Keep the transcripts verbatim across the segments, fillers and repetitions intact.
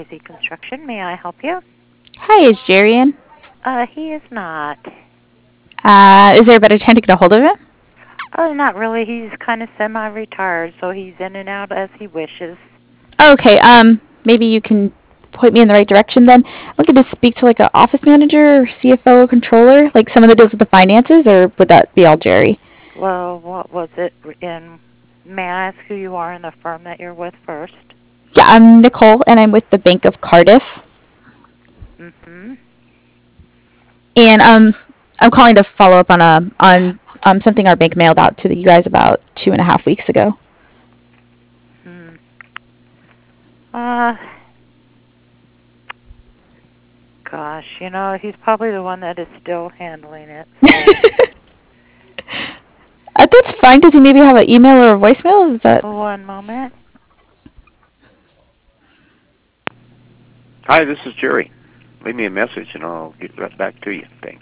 Z Construction. May I help you? Hi, is Jerry in? Uh, he is not. Uh, is there a better time to get a hold of him? Oh, not really. He's kind of semi-retired, so he's in and out as he wishes. Okay, um, maybe you can point me in the right direction then. I'm looking to speak to like an office manager or C F O or controller, like someone that deals with the finances, or would that be all Jerry? Well, what was it in? May I ask who you are and the firm that you're with first? Yeah, I'm Nicole, and I'm with the Bank of Cardiff. Mm-hmm. And um, I'm calling to follow up on a on um something our bank mailed out to you guys about two and a half weeks ago. Hmm. Uh, gosh, you know, he's probably the one that is still handling it. So. Uh, that's fine. Does he maybe have an email or a voicemail? Is that One moment. Hi, this is Jerry. Leave me a message and I'll get right back to you. Thanks.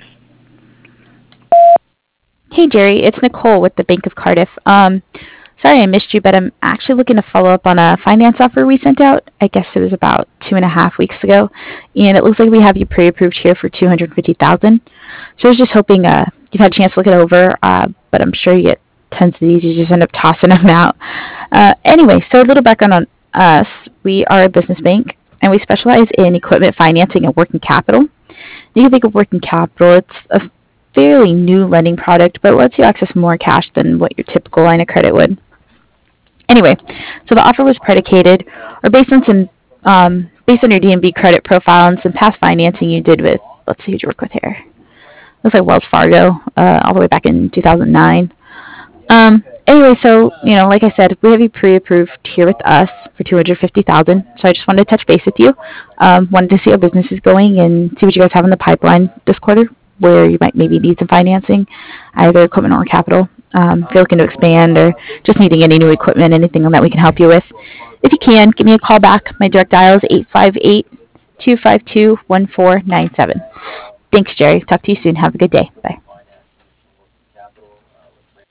Hey Jerry, it's Nicole with the Bank of Cardiff. Um, sorry I missed you, but I'm actually looking to follow up on a finance offer we sent out. I guess it was about two and a half weeks ago, and it looks like we have you pre-approved here for two hundred fifty thousand. So I was just hoping uh, you've had a chance to look it over, uh, but I'm sure you get tons of these. You just end up tossing them out. Uh, anyway, so a little background on us. We are a business bank, and we specialize in equipment financing and working capital. You can think of working capital. It's a fairly new lending product, but lets you access more cash than what your typical line of credit would. Anyway, so the offer was predicated or based on some um, based on your D N B credit profile and some past financing you did with, let's see who you work with here. Looks like Wells Fargo, uh, all the way back in two thousand nine. Um, anyway, so you know, like I said, we have you pre-approved here with us for two hundred fifty thousand. So I just wanted to touch base with you. Um, wanted to see how business is going and see what you guys have in the pipeline this quarter, where you might maybe need some financing, either equipment or capital. Um, if you're looking to expand or just needing any new equipment, anything that we can help you with. If you can, give me a call back. My direct dial is eight five eight, two five two, one four nine seven. Thanks, Jerry. Talk to you soon. Have a good day. Bye.